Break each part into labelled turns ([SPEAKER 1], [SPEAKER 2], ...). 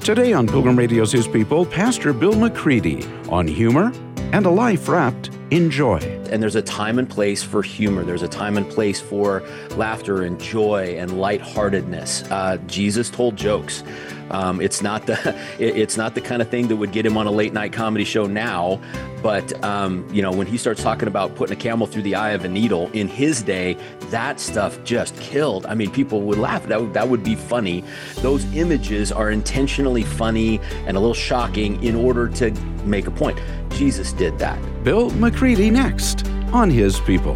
[SPEAKER 1] Today on Pilgrim Radio's His People, Pastor Bill McCready on humor and a life wrapped in joy.
[SPEAKER 2] And there's a time and place for humor. There's a time and place for laughter and joy and lightheartedness. Jesus told jokes. It's not the kind of thing that would get him on a late night comedy show now. But, when he starts talking about putting a camel through the eye of a needle in his day, that stuff just killed. I mean, people would laugh. That would be funny. Those images are intentionally funny and a little shocking in order to make a point. Jesus did that.
[SPEAKER 1] Bill McCready next on His People.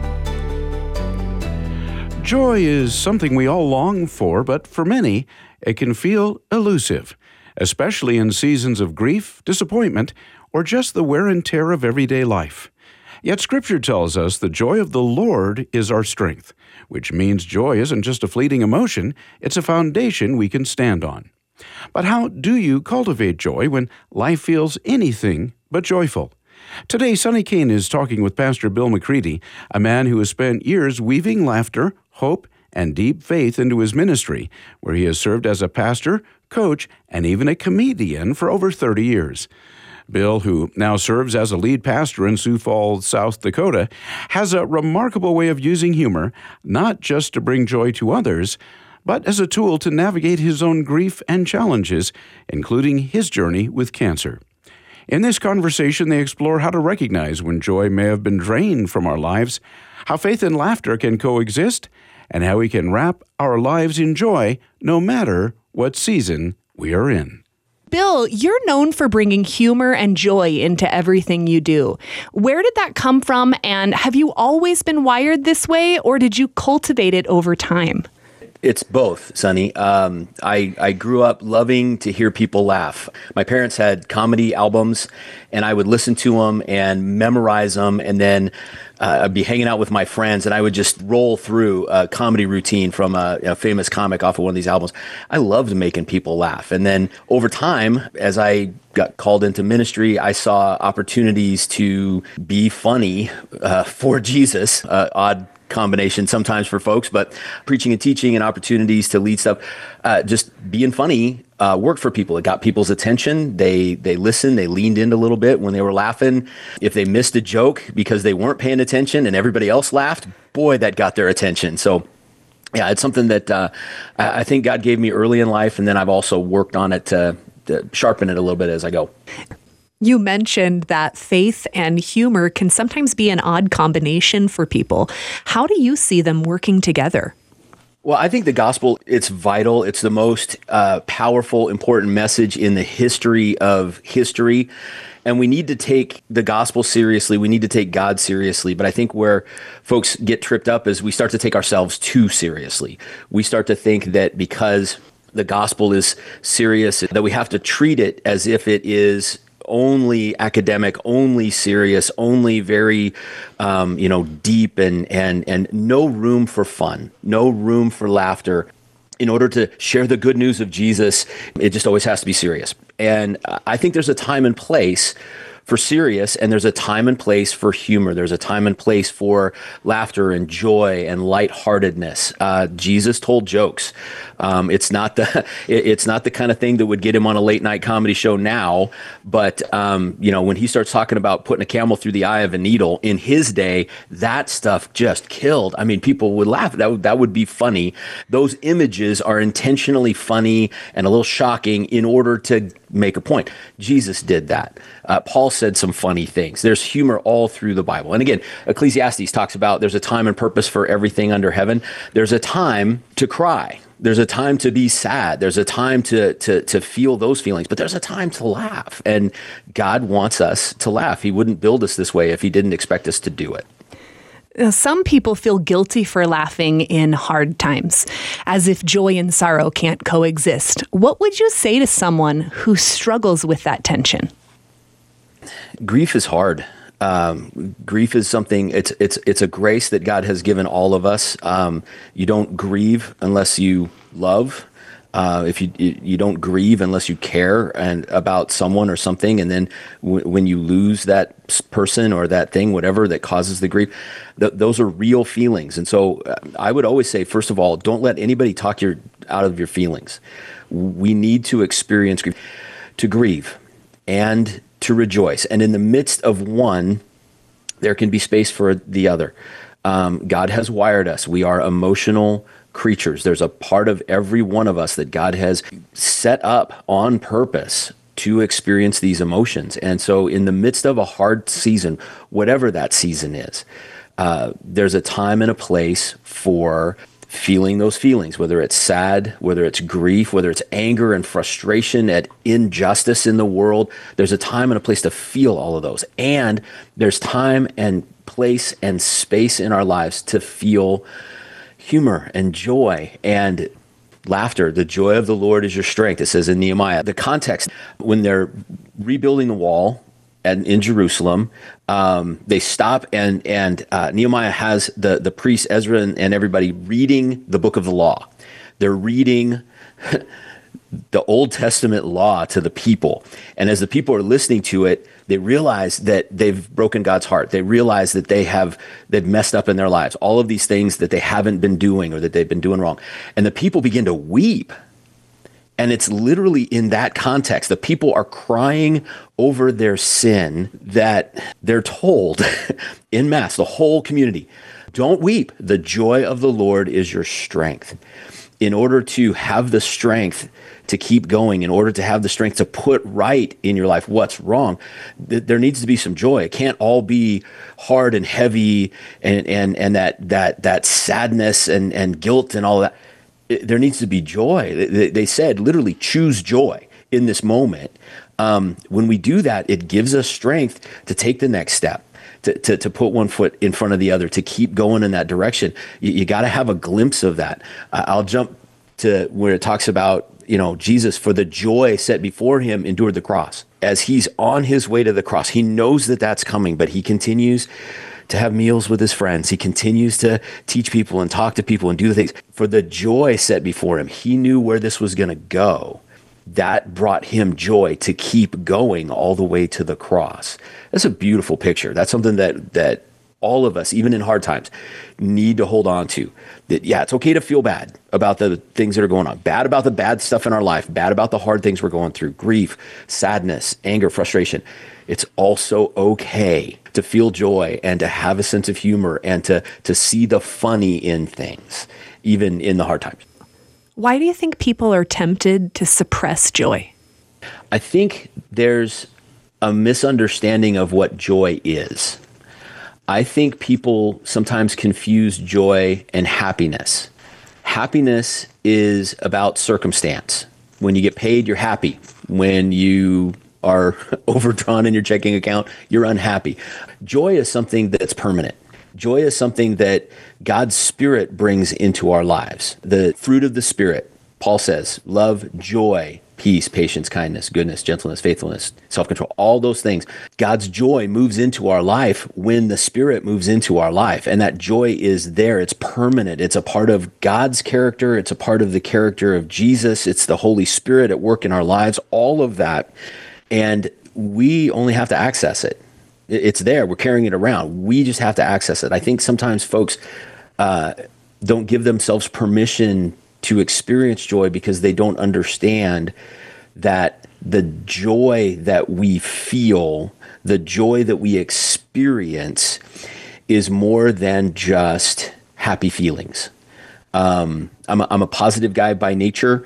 [SPEAKER 1] Joy is something we all long for, but for many, it can feel elusive, especially in seasons of grief, disappointment, or just the wear and tear of everyday life. Yet Scripture tells us the joy of the Lord is our strength, which means joy isn't just a fleeting emotion, it's a foundation we can stand on. But how do you cultivate joy when life feels anything but joyful? Today, Sonny Kane is talking with Pastor Bill McCready, a man who has spent years weaving laughter, hope, and deep faith into his ministry, where he has served as a pastor, coach, and even a comedian for over 30 years. Bill, who now serves as a lead pastor in Sioux Falls, South Dakota, has a remarkable way of using humor, not just to bring joy to others, but as a tool to navigate his own grief and challenges, including his journey with cancer. In this conversation, they explore how to recognize when joy may have been drained from our lives, how faith and laughter can coexist, and how we can wrap our lives in joy no matter what season we are in.
[SPEAKER 3] Bill, you're known for bringing humor and joy into everything you do. Where did that come from, and have you always been wired this way, or did you cultivate it over time?
[SPEAKER 2] It's both, Sonny. I grew up loving to hear people laugh. My parents had comedy albums, and I would listen to them and memorize them, and then I'd be hanging out with my friends, and I would just roll through a comedy routine from a famous comic off of one of these albums. I loved making people laugh. And then over time, as I got called into ministry, I saw opportunities to be funny for Jesus, odd combination sometimes for folks, but preaching and teaching and opportunities to lead stuff, just being funny worked for people. It got people's attention. They listened, they leaned in a little bit when they were laughing. If they missed a joke because they weren't paying attention and everybody else laughed, boy, that got their attention. So yeah, it's something that I think God gave me early in life, and then I've also worked on it to sharpen it a little bit as I go.
[SPEAKER 3] You mentioned that faith and humor can sometimes be an odd combination for people. How do you see them working together?
[SPEAKER 2] Well, I think the gospel, it's vital. It's the most powerful, important message in the history of history. And we need to take the gospel seriously. We need to take God seriously. But I think where folks get tripped up is we start to take ourselves too seriously. We start to think that because the gospel is serious, that we have to treat it as if it is only academic, only serious, only very, deep and no room for fun, no room for laughter. In order to share the good news of Jesus, it just always has to be serious. And I think there's a time and place for serious, and there's a time and place for humor. There's a time and place for laughter and joy and lightheartedness. Jesus told jokes. It's not the kind of thing that would get him on a late night comedy show now. But when he starts talking about putting a camel through the eye of a needle in his day, that stuff just killed. I mean, people would laugh. That would be funny. Those images are intentionally funny and a little shocking in order to make a point. Jesus did that. Paul said some funny things. There's humor all through the Bible. And again, Ecclesiastes talks about there's a time and purpose for everything under heaven. There's a time to cry. There's a time to be sad. There's a time to feel those feelings, but there's a time to laugh. And God wants us to laugh. He wouldn't build us this way if he didn't expect us to do it.
[SPEAKER 3] Some people feel guilty for laughing in hard times, as if joy and sorrow can't coexist. What would you say to someone who struggles with that tension?
[SPEAKER 2] Grief is hard. Grief is something, it's a grace that God has given all of us. You don't grieve unless you love. If you don't grieve unless you care and about someone or something, and then when you lose that person or that thing, whatever that causes the grief, those are real feelings. And so I would always say, first of all, don't let anybody talk you out of your feelings. We need to experience grief, to grieve and to rejoice. And in the midst of one, there can be space for the other. God has wired us. We are emotional creatures. There's a part of every one of us that God has set up on purpose to experience these emotions. And so in the midst of a hard season, whatever that season is, there's a time and a place for feeling those feelings, whether it's sad, whether it's grief, whether it's anger and frustration at injustice in the world. There's a time and a place to feel all of those. And there's time and place and space in our lives to feel humor and joy and laughter. The joy of the Lord is your strength, it says in Nehemiah. The context, when they're rebuilding the wall in Jerusalem, they stop and Nehemiah has the priests, Ezra and everybody reading the book of the law. They're reading the Old Testament law to the people. And as the people are listening to it, they realize that they've broken God's heart. They realize that they've messed up in their lives. All of these things that they haven't been doing or that they've been doing wrong. And the people begin to weep. And it's literally in that context. The people are crying over their sin that they're told en masse, the whole community, don't weep. The joy of the Lord is your strength. In order to have the strength to keep going, in order to have the strength to put right in your life what's wrong, there needs to be some joy. It can't all be hard and heavy and that sadness and guilt and all that. There needs to be joy. They said literally choose joy in this moment. When we do that, it gives us strength to take the next step, to put one foot in front of the other, to keep going in that direction. You got to have a glimpse of that. I'll jump to where it talks about, Jesus, for the joy set before him, endured the cross. As he's on his way to the cross, he knows that that's coming, but he continues to have meals with his friends. He continues to teach people and talk to people and do the things. For the joy set before him, he knew where this was going to go. That brought him joy to keep going all the way to the cross. That's a beautiful picture. That's something that all of us, even in hard times, need to hold on to. That, yeah, it's okay to feel bad about the things that are going on, bad about the bad stuff in our life, bad about the hard things we're going through, grief, sadness, anger, frustration. It's also okay to feel joy and to have a sense of humor and to see the funny in things, even in the hard times.
[SPEAKER 3] Why do you think people are tempted to suppress joy?
[SPEAKER 2] I think there's a misunderstanding of what joy is. I think people sometimes confuse joy and happiness. Happiness is about circumstance. When you get paid, you're happy. When you are overdrawn in your checking account, you're unhappy. Joy is something that's permanent. Joy is something that God's Spirit brings into our lives. The fruit of the Spirit, Paul says, love, joy, peace, patience, kindness, goodness, gentleness, faithfulness, self-control, all those things. God's joy moves into our life when the Spirit moves into our life. And that joy is there. It's permanent. It's a part of God's character. It's a part of the character of Jesus. It's the Holy Spirit at work in our lives, all of that. And we only have to access it. It's there. We're carrying it around. We just have to access it. I think sometimes folks don't give themselves permission to experience joy because they don't understand that the joy that we feel, the joy that we experience is more than just happy feelings. I'm a positive guy by nature.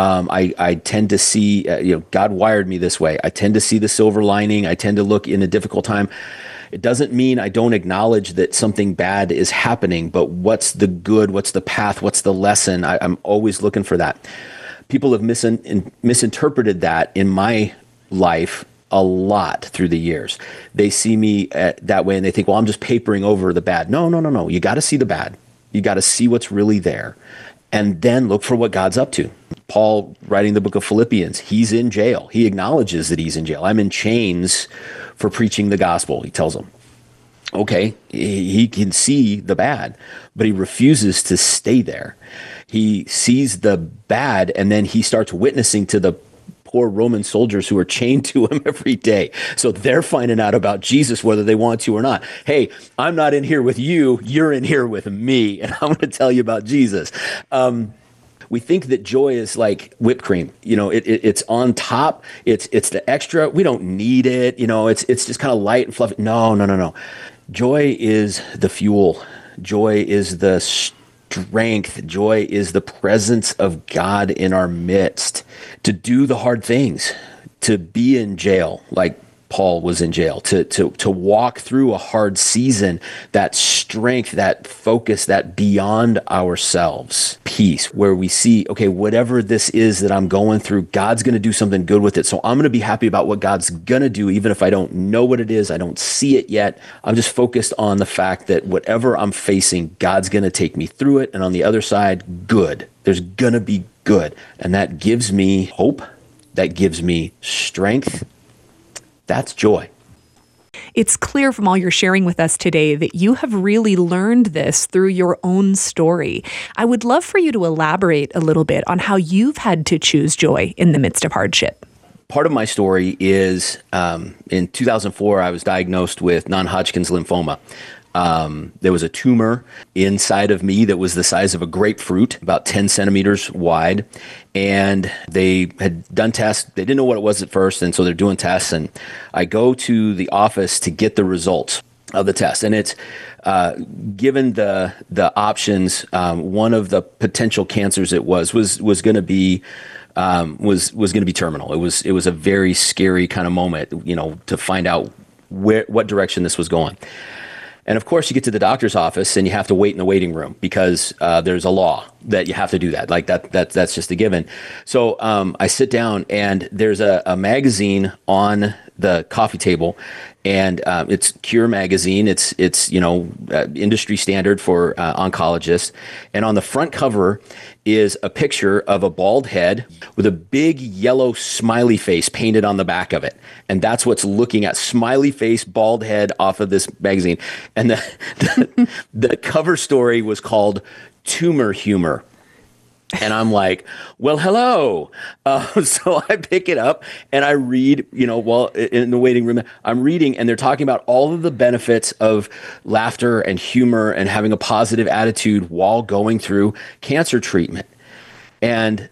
[SPEAKER 2] I tend to see, God wired me this way. I tend to see the silver lining. I tend to look in a difficult time. It doesn't mean I don't acknowledge that something bad is happening, but what's the good? What's the path? What's the lesson? I'm always looking for that. People have misinterpreted that in my life a lot through the years. They see me that way and they think, well, I'm just papering over the bad. No. You got to see the bad. You got to see what's really there and then look for what God's up to. Paul, writing the book of Philippians, he's in jail. He acknowledges that he's in jail. I'm in chains for preaching the gospel, he tells them. Okay, he can see the bad, but he refuses to stay there. He sees the bad, and then he starts witnessing to the poor Roman soldiers who are chained to him every day. So they're finding out about Jesus, whether they want to or not. Hey, I'm not in here with you. You're in here with me, and I'm going to tell you about Jesus. We think that joy is like whipped cream. It's on top. It's the extra. We don't need it. It's just kind of light and fluffy. No. Joy is the fuel. Joy is the strength. Joy is the presence of God in our midst to do the hard things, to be in jail like Paul was in jail, to walk through a hard season, that strength, that focus, that beyond ourselves peace, where we see, okay, whatever this is that I'm going through, God's going to do something good with it. So I'm going to be happy about what God's going to do, even if I don't know what it is, I don't see it yet. I'm just focused on the fact that whatever I'm facing, God's going to take me through it. And on the other side, good. There's going to be good. And that gives me hope. That gives me strength. That's joy.
[SPEAKER 3] It's clear from all you're sharing with us today that you have really learned this through your own story. I would love for you to elaborate a little bit on how you've had to choose joy in the midst of hardship.
[SPEAKER 2] Part of my story is in 2004, I was diagnosed with non-Hodgkin's lymphoma. There was a tumor inside of me that was the size of a grapefruit, about 10 centimeters wide. And they had done tests. They didn't know what it was at first. And so they're doing tests. And I go to the office to get the results of the test. And it's given the options, one of the potential cancers it was going to be was going to be terminal. It was a very scary kind of moment, to find out what direction this was going. And of course, you get to the doctor's office and you have to wait in the waiting room because there's a law that you have to do that. Like that's just a given. So I sit down and there's a magazine on the coffee table, and it's Cure magazine. It's industry standard for oncologists. And on the front cover is a picture of a bald head with a big yellow smiley face painted on the back of it. And that's what's looking at, smiley face, bald head off of this magazine. And the cover story was called Tumor Humor. And I'm like, well, hello. So I pick it up and I read, while in the waiting room, I'm reading, and they're talking about all of the benefits of laughter and humor and having a positive attitude while going through cancer treatment. And,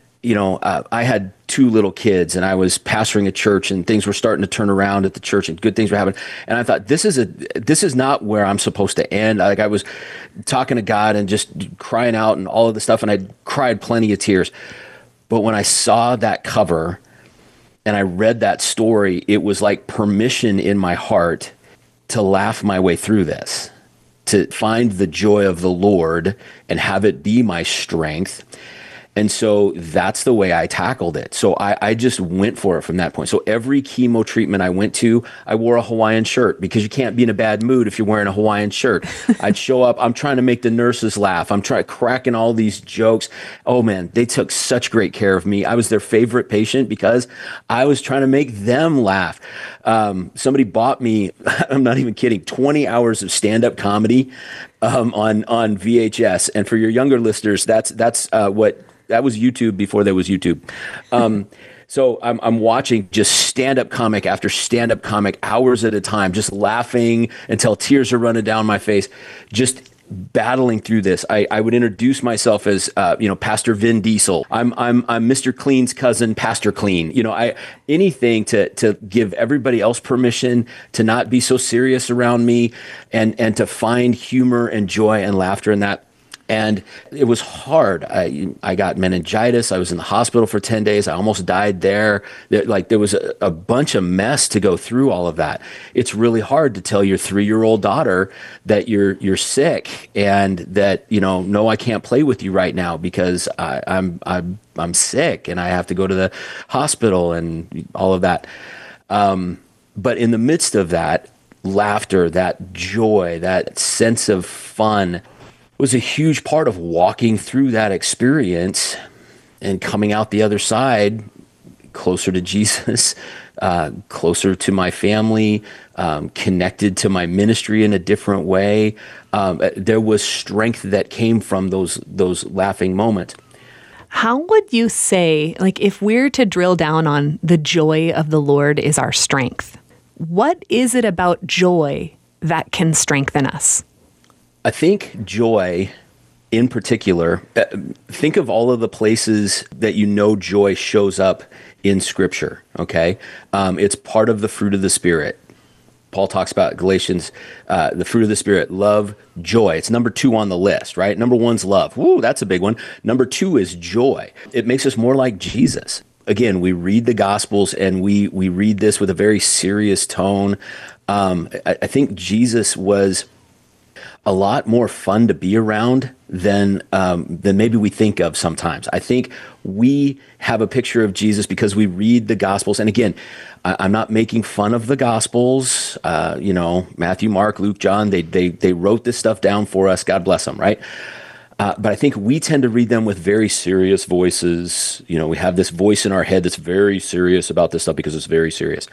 [SPEAKER 2] I had 2 little kids, and I was pastoring a church, and things were starting to turn around at the church, and good things were happening. And I thought, this is not where I'm supposed to end. Like, I was talking to God and just crying out and all of the stuff, and I cried plenty of tears. But when I saw that cover and I read that story, it was like permission in my heart to laugh my way through this, to find the joy of the Lord and have it be my strength. And so that's the way I tackled it. So I just went for it from that point. So every chemo treatment I went to, I wore a Hawaiian shirt, because you can't be in a bad mood if you're wearing a Hawaiian shirt. I'd show up, I'm trying to make the nurses laugh. I'm cracking all these jokes. Oh man, they took such great care of me. I was their favorite patient because I was trying to make them laugh. Somebody bought me, I'm not even kidding, 20 hours of stand-up comedy on VHS. And for your younger listeners, that's what that was YouTube before there was YouTube. So I'm watching just stand-up comic after stand-up comic, hours at a time, just laughing until tears are running down my face, just battling through this. I would introduce myself as Pastor Vin Diesel. I'm Mr. Clean's cousin, Pastor Clean. Anything to give everybody else permission to not be so serious around me, and to find humor and joy and laughter in that. And it was hard. I got meningitis. I was in the hospital for 10 days. I almost died there. There was a bunch of mess to go through all of that. It's really hard to tell your 3-year-old daughter that you're sick, and that, no, I can't play with you right now because I'm sick and I have to go to the hospital and all of that. But in the midst of that, laughter, that joy, that sense of fun was a huge part of walking through that experience and coming out the other side closer to Jesus, closer to my family, connected to my ministry in a different way. There was strength that came from those laughing moments.
[SPEAKER 3] How would you say, like, if we're to drill down on the joy of the Lord is our strength, what is it about joy that can strengthen us?
[SPEAKER 2] I think joy in particular, think of all of the places that joy shows up in Scripture, okay? It's part of the fruit of the Spirit. Paul talks about Galatians, the fruit of the Spirit, love, joy. It's number 2 on the list, right? Number 1's love. Woo, that's a big one. Number 2 is joy. It makes us more like Jesus. Again, we read the Gospels and we read this with a very serious tone. I think Jesus was a lot more fun to be around than maybe we think of sometimes. I think we have a picture of Jesus because we read the Gospels. And again, I'm not making fun of the Gospels. Matthew, Mark, Luke, John, they wrote this stuff down for us. God bless them, right? But I think we tend to read them with very serious voices. We have this voice in our head that's very serious about this stuff because it's very serious.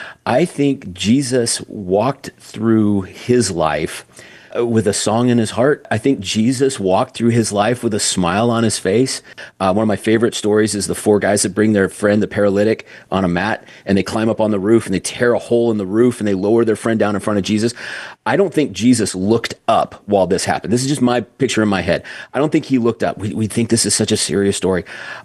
[SPEAKER 2] I think Jesus walked through his life with a song in his heart. I think Jesus walked through his life with a smile on his face. One of my favorite stories is the 4 guys that bring their friend, the paralytic, on a mat, and they climb up on the roof and they tear a hole in the roof and they lower their friend down in front of Jesus. I don't think Jesus looked up while this happened. This is just my picture in my head. I don't think he looked up. We think this is such a serious story.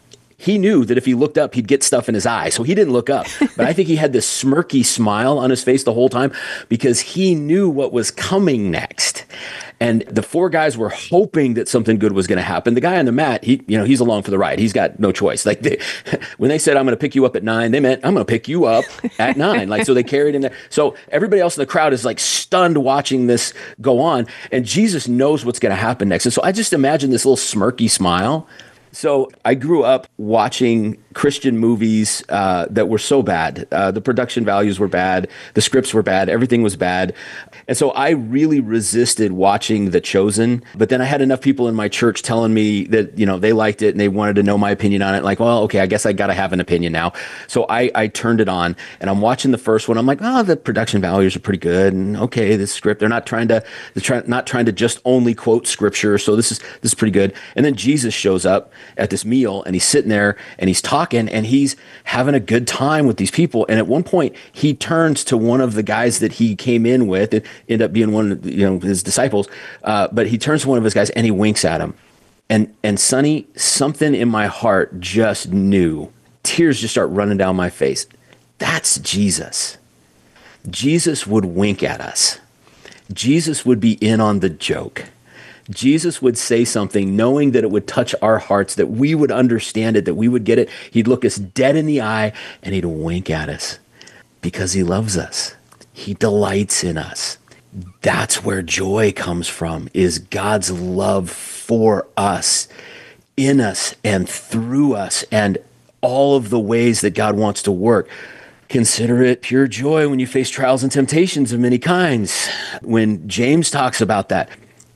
[SPEAKER 2] He knew that if he looked up, he'd get stuff in his eye. So he didn't look up. But I think he had this smirky smile on his face the whole time because he knew what was coming next. And the 4 guys were hoping that something good was going to happen. The guy on the mat, he's along for the ride. He's got no choice. Like when they said, I'm going to pick you up at 9, they meant, I'm going to pick you up at 9. So they carried him there. So everybody else in the crowd is like stunned watching this go on. And Jesus knows what's going to happen next. And so I just imagine this little smirky smile. So I grew up watching Christian movies that were so bad. The production values were bad. The scripts were bad. Everything was bad. And so I really resisted watching The Chosen. But then I had enough people in my church telling me that, they liked it and they wanted to know my opinion on it. Like, well, okay, I guess I got to have an opinion now. So I turned it on and I'm watching the first one. I'm like, oh, the production values are pretty good. And okay, this script, they're not trying to just only quote scripture. So this is pretty good. And then Jesus shows up at this meal and he's sitting there and he's talking and he's having a good time with these people. And at one point he turns to one of the guys that he came in with. It ended up being one of his disciples. But he turns to one of his guys and he winks at him. And Sonny, something in my heart just knew. Tears just start running down my face. That's Jesus. Jesus would wink at us. Jesus would be in on the joke. Jesus would say something knowing that it would touch our hearts, that we would understand it, that we would get it. He'd look us dead in the eye and he'd wink at us because he loves us. He delights in us. That's where joy comes from, is God's love for us, in us and through us, and all of the ways that God wants to work. Consider it pure joy when you face trials and temptations of many kinds. When James talks about that,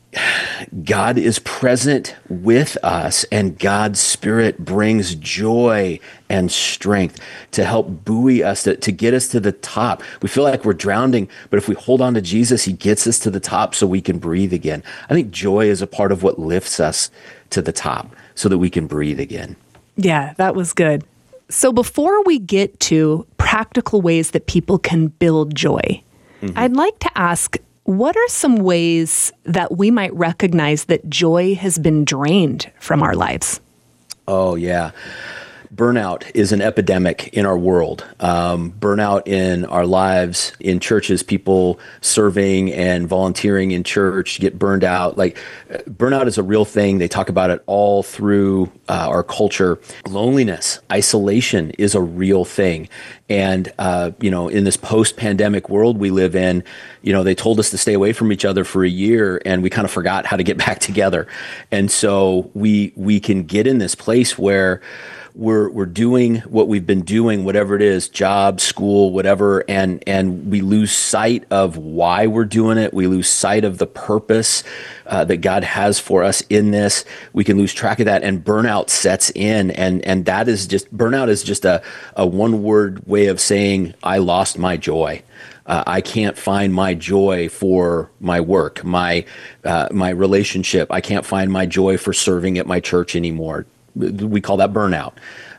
[SPEAKER 2] God is present with us and God's Spirit brings joy and strength to help buoy us, to get us to the top. We feel like we're drowning, but if we hold on to Jesus, he gets us to the top so we can breathe again. I think joy is a part of what lifts us to the top so that we can breathe again.
[SPEAKER 3] Yeah, that was good. So before we get to practical ways that people can build joy, I'd like to ask, what are some ways that we might recognize that joy has been drained from our lives?
[SPEAKER 2] Oh, yeah. Burnout is an epidemic in our world. Burnout in our lives, in churches, people serving and volunteering in church get burned out. Burnout is a real thing. They talk about it all through our culture. Loneliness, isolation is a real thing. And, in this post-pandemic world we live in, they told us to stay away from each other for a year and we kind of forgot how to get back together. And so we can get in this place where we're doing what we've been doing, whatever it is, job, school, whatever, and we lose sight of why we're doing it. We lose sight of the purpose that God has for us in this. We can lose track of that, and burnout sets in, and that is just, burnout is just a one word way of saying I lost my joy. I can't find my joy for my work, my relationship. I can't find my joy for serving at my church anymore. We call that burnout.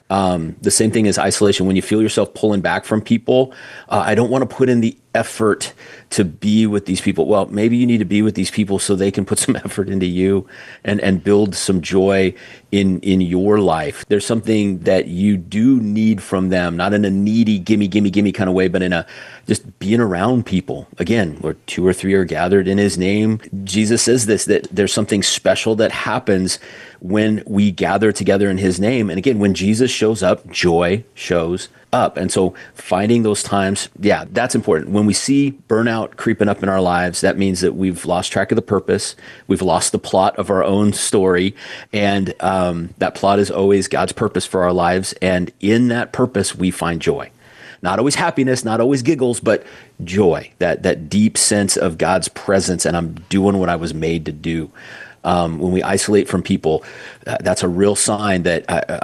[SPEAKER 2] The same thing as isolation. When you feel yourself pulling back from people, I don't want to put in the effort to be with these people. Well, maybe you need to be with these people so they can put some effort into you and build some joy in your life. There's something that you do need from them, not in a needy, gimme kind of way, but in a just being around people. Again, where 2 or 3 are gathered in his name. Jesus says this, that there's something special that happens when we gather together in his name. And again, when Jesus shows up, joy shows up. And so finding those times, yeah, that's important. When we see burnout creeping up in our lives, that means that we've lost track of the purpose. We've lost the plot of our own story. And that plot is always God's purpose for our lives. And in that purpose, we find joy. Not always happiness, not always giggles, but joy, that deep sense of God's presence, and I'm doing what I was made to do. When we isolate from people, that's a real sign that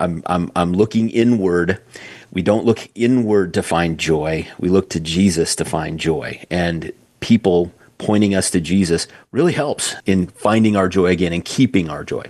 [SPEAKER 2] I'm looking inward. We don't look inward to find joy. We look to Jesus to find joy. And people pointing us to Jesus really helps in finding our joy again and keeping our joy.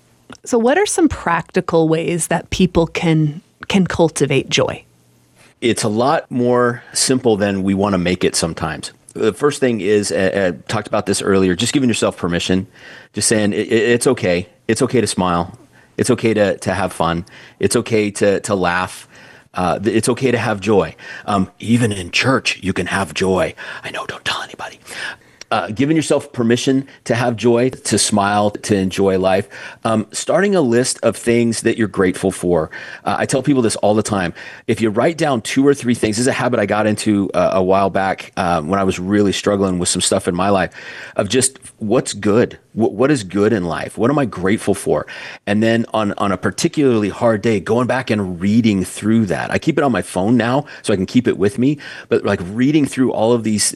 [SPEAKER 3] So what are some practical ways that people can cultivate joy?
[SPEAKER 2] It's a lot more simple than we want to make it sometimes. The first thing is, I talked about this earlier, just giving yourself permission, just saying it's okay. It's okay to smile. It's okay to have fun. It's okay to laugh. It's okay to have joy. Even in church, you can have joy. I know, don't tell anybody. Giving yourself permission to have joy, to smile, to enjoy life. Starting a list of things that you're grateful for. I tell people this all the time. If you write down 2 or 3 things, this is a habit I got into a while back when I was really struggling with some stuff in my life, of just what's good. What is good in life? What am I grateful for? And then on a particularly hard day, going back and reading through that. I keep it on my phone now so I can keep it with me, but like reading through all of these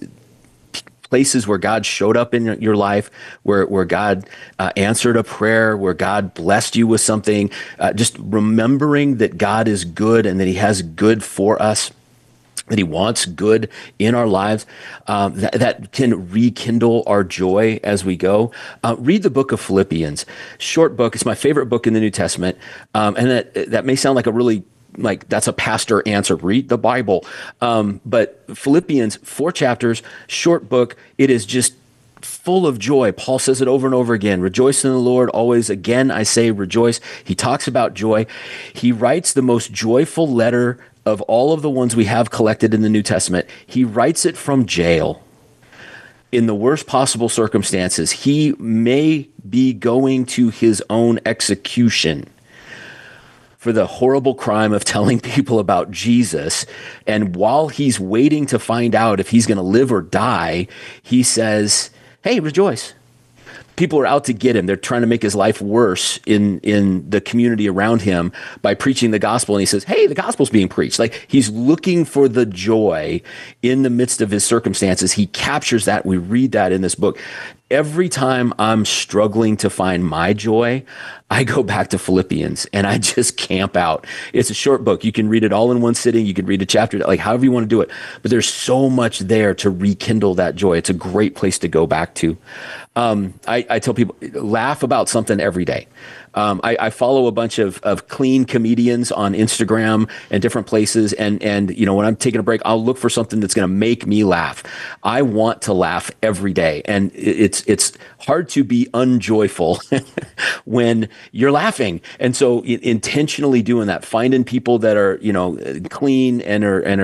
[SPEAKER 2] places where God showed up in your life, where God answered a prayer, where God blessed you with something, just remembering that God is good and that he has good for us, that he wants good in our lives, that can rekindle our joy as we go. Read the book of Philippians, short book. It's my favorite book in the New Testament. And that may sound like a really that's a pastor answer. Read the Bible. But Philippians, 4 chapters, short book. It is just full of joy. Paul says it over and over again. Rejoice in the Lord always. Again, I say rejoice. He talks about joy. He writes the most joyful letter of all of the ones we have collected in the New Testament. He writes it from jail. In the worst possible circumstances. He may be going to his own execution for the horrible crime of telling people about Jesus. And while he's waiting to find out if he's going to live or die, he says, hey, rejoice. People are out to get him. They're trying to make his life worse in the community around him by preaching the gospel. And he says, hey, the gospel's being preached. Like, he's looking for the joy in the midst of his circumstances. He captures that. We read that in this book. Every time I'm struggling to find my joy, I go back to Philippians and I just camp out. It's a short book. You can read it all in one sitting. You can read a chapter, like however you want to do it. But there's so much there to rekindle that joy. It's a great place to go back to. I tell people, laugh about something every day. I follow a bunch of clean comedians on Instagram and different places. And when I'm taking a break, I'll look for something that's going to make me laugh. I want to laugh every day. And it's hard to be unjoyful when you're laughing. And so intentionally doing that, finding people that are, clean and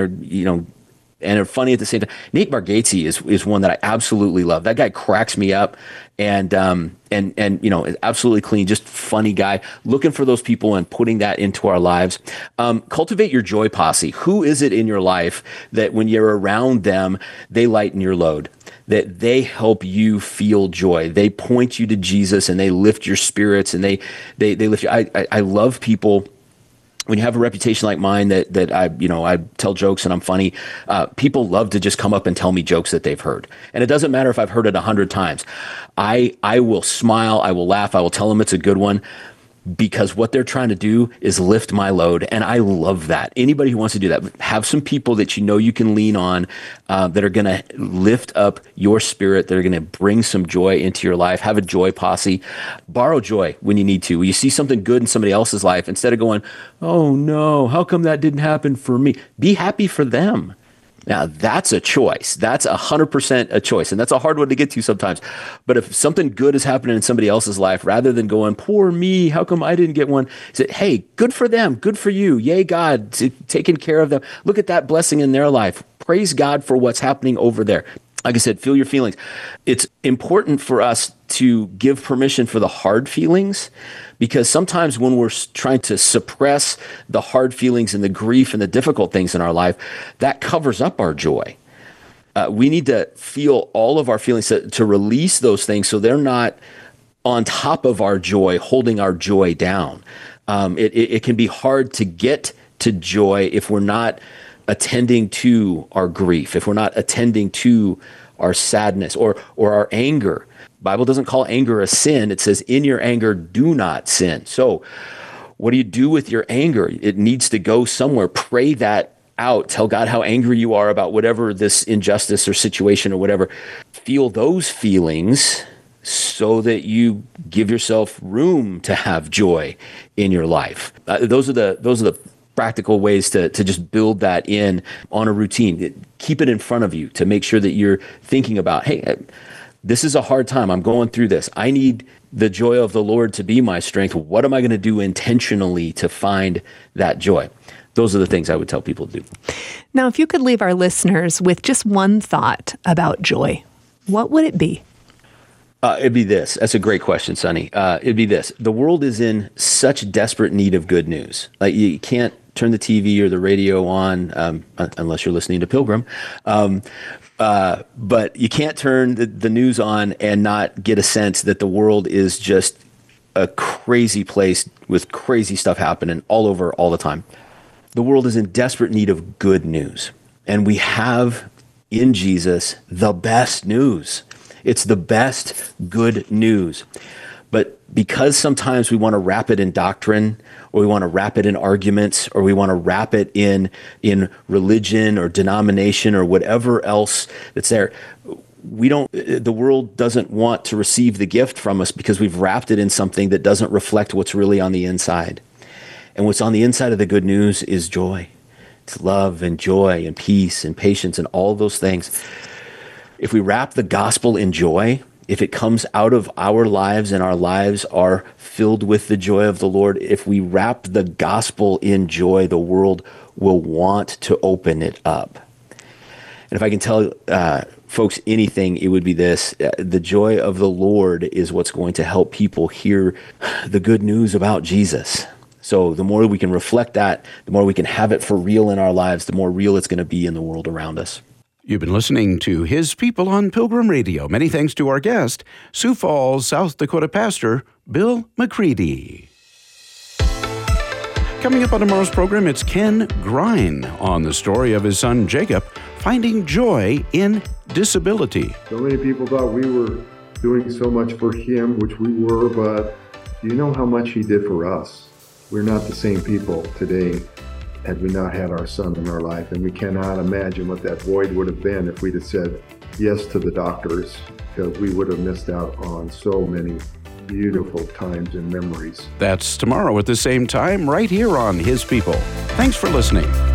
[SPEAKER 2] are funny at the same time. Nate Bargatze is one that I absolutely love. That guy cracks me up, and absolutely clean, just funny guy. Looking for those people and putting that into our lives. Cultivate your joy posse. Who is it in your life that when you're around them, they lighten your load? That they help you feel joy. They point you to Jesus and they lift your spirits and they lift you. I love people when you have a reputation like mine that I tell jokes and I'm funny, people love to just come up and tell me jokes that they've heard. And it doesn't matter if I've heard it 100 times. I will smile, I will laugh, I will tell them it's a good one, because what they're trying to do is lift my load. And I love that. Anybody who wants to do that, have some people that you know you can lean on, that are going to lift up your spirit, that are going to bring some joy into your life. Have a joy posse. Borrow joy when you need to. When you see something good in somebody else's life, instead of going, oh no, how come that didn't happen for me? Be happy for them. Now, that's a choice. That's 100% a choice. And that's a hard one to get to sometimes. But if something good is happening in somebody else's life, rather than going, poor me, how come I didn't get one? Say, hey, good for them. Good for you. Yay, God, taking care of them. Look at that blessing in their life. Praise God for what's happening over there. Like I said, feel your feelings. It's important for us to give permission for the hard feelings, because sometimes when we're trying to suppress the hard feelings and the grief and the difficult things in our life, that covers up our joy. We need to feel all of our feelings to release those things so they're not on top of our joy, holding our joy down. It can be hard to get to joy if we're not attending to our grief, if we're not attending to our sadness or our anger. Bible doesn't call anger a sin. It says, in your anger, do not sin. So what do you do with your anger? It needs to go somewhere. Pray that out. Tell God how angry you are about whatever this injustice or situation or whatever. Feel those feelings so that you give yourself room to have joy in your life. Those are the practical ways to just build that in on a routine. Keep it in front of you to make sure that you're thinking about, hey, this is a hard time. I'm going through this. I need the joy of the Lord to be my strength. What am I going to do intentionally to find that joy? Those are the things I would tell people to do.
[SPEAKER 3] Now, if you could leave our listeners with just one thought about joy, what would it be?
[SPEAKER 2] It'd be this. That's a great question, Sonny. It'd be this. The world is in such desperate need of good news. Like, you can't turn the TV or the radio on unless you're listening to Pilgrim. But you can't turn the news on and not get a sense that the world is just a crazy place with crazy stuff happening all over all the time. The world is in desperate need of good news. And we have in Jesus the best news. It's the best good news. But because sometimes we want to wrap it in doctrine, or we want to wrap it in arguments, or we want to wrap it in religion or denomination or whatever else that's there, the world doesn't want to receive the gift from us because we've wrapped it in something that doesn't reflect what's really on the inside. And what's on the inside of the good news is joy. It's love and joy and peace and patience and all those things. If we wrap the gospel in joy, if it comes out of our lives and our lives are filled with the joy of the Lord, if we wrap the gospel in joy, the world will want to open it up. And if I can tell folks anything, it would be this. The joy of the Lord is what's going to help people hear the good news about Jesus. So the more we can reflect that, the more we can have it for real in our lives, the more real it's going to be in the world around us.
[SPEAKER 1] You've been listening to His People on Pilgrim Radio. Many thanks to our guest, Sioux Falls, South Dakota pastor, Bill McCready. Coming up on tomorrow's program, it's Ken Grine on the story of his son Jacob finding joy in disability.
[SPEAKER 4] So many people thought we were doing so much for him, which we were, but do you know how much he did for us? We're not the same people today had we not had our son in our life, and we cannot imagine what that void would have been if we'd have said yes to the doctors, because we would have missed out on so many beautiful times and memories.
[SPEAKER 1] That's tomorrow at the same time, right here on His People. Thanks for listening.